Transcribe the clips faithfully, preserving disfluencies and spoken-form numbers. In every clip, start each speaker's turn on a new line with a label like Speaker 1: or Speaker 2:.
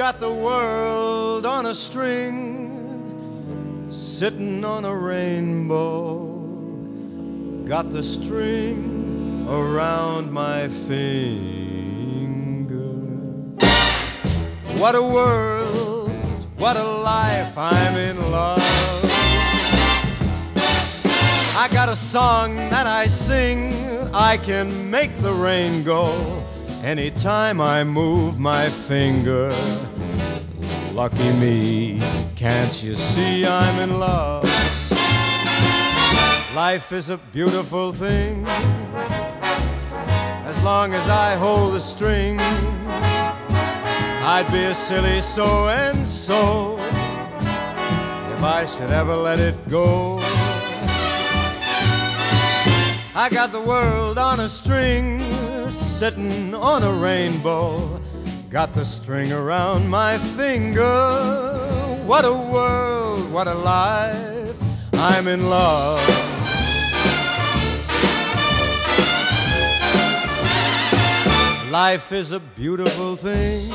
Speaker 1: got the world on a string, sitting on a rainbow. Got the string around my finger. What a world, what a life, I'm in love. I got a song that I sing, I can make the rain go anytime I move my finger. Lucky me, can't you see I'm in love? Life is a beautiful thing, as long as I hold the string. I'd be a silly so-and-so if I should ever let it go. I got the world on a string, sitting on a rainbow. Got the string around my finger. What a world, what a life, I'm in love. Life is a beautiful thing,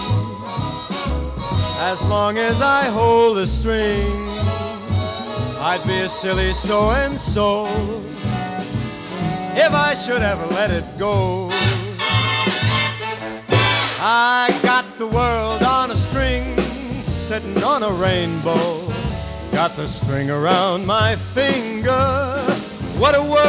Speaker 1: as long as I hold the string. I'd be a silly so-and-so if I should ever let it go. I got the world on a string, sitting on a rainbow. Got the string around my finger. What a world.